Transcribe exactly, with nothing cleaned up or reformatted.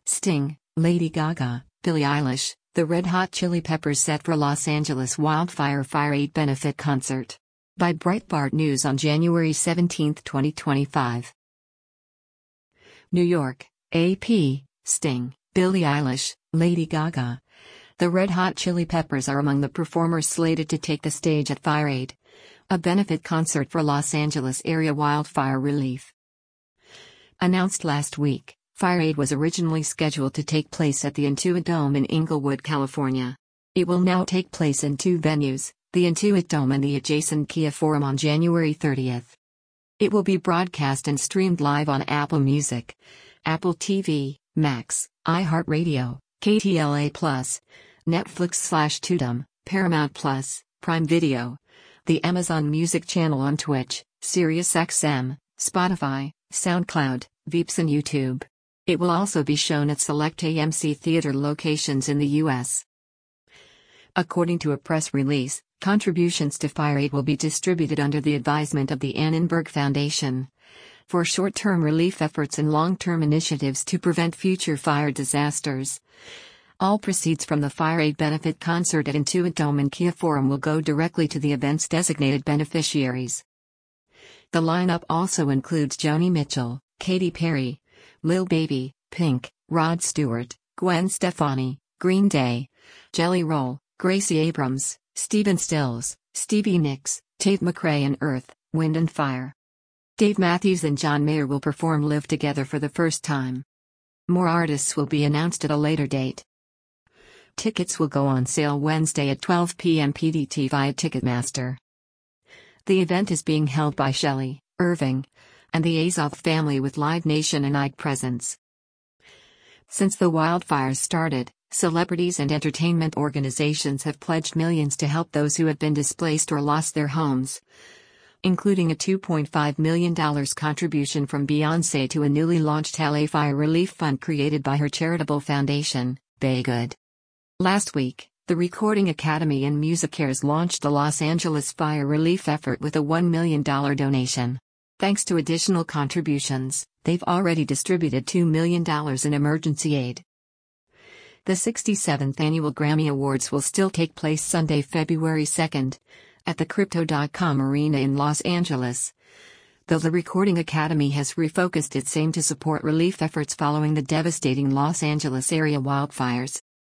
Sting, Lady Gaga, Billie Eilish, the Red Hot Chili Peppers set for Los Angeles Wildfire Fire aid benefit concert. By Breitbart News on January seventeenth, twenty twenty-five. New York, A P, Sting, Billie Eilish, Lady Gaga. The Red Hot Chili Peppers are among the performers slated to take the stage at Fire Aid, a benefit concert for Los Angeles area wildfire relief. Announced last week, Fire Aid was originally scheduled to take place at the Intuit Dome in Inglewood, California. It will now take place in two venues, the Intuit Dome and the adjacent Kia Forum, on January thirtieth. It will be broadcast and streamed live on Apple Music, Apple T V, Max, iHeartRadio, K T L A Plus, Netflix slash Tutum, Paramount Plus, Prime Video, the Amazon Music channel on Twitch, SiriusXM, Spotify, SoundCloud, Veeps and YouTube. It will also be shown at select A M C theater locations in the U S. According to a press release, contributions to Fire Aid will be distributed under the advisement of the Annenberg Foundation for short-term relief efforts and long-term initiatives to prevent future fire disasters. All proceeds from the Fire Aid benefit concert at Intuit Dome and Kia Forum will go directly to the event's designated beneficiaries. The lineup also includes Joni Mitchell, Katy Perry, Lil Baby, Pink, Rod Stewart, Gwen Stefani, Green Day, Jelly Roll, Gracie Abrams, Stephen Stills, Stevie Nicks, Tate McRae and Earth, Wind and Fire. Dave Matthews and John Mayer will perform live together for the first time. More artists will be announced at a later date. Tickets will go on sale Wednesday at twelve p m P D T via Ticketmaster. The event is being held by Shelley, Irving, and the Azoff family with Live Nation and Ike presence. Since the wildfires started, celebrities and entertainment organizations have pledged millions to help those who have been displaced or lost their homes, including a two point five million dollars contribution from Beyoncé to a newly launched L A Fire Relief Fund created by her charitable foundation, Baygood. Last week, the Recording Academy and MusiCares launched the Los Angeles Fire Relief effort with a one million dollars donation. Thanks to additional contributions, they've already distributed two million dollars in emergency aid. The sixty-seventh Annual Grammy Awards will still take place Sunday, February second, at the Crypto dot com Arena in Los Angeles, though the Recording Academy has refocused its aim to support relief efforts following the devastating Los Angeles area wildfires.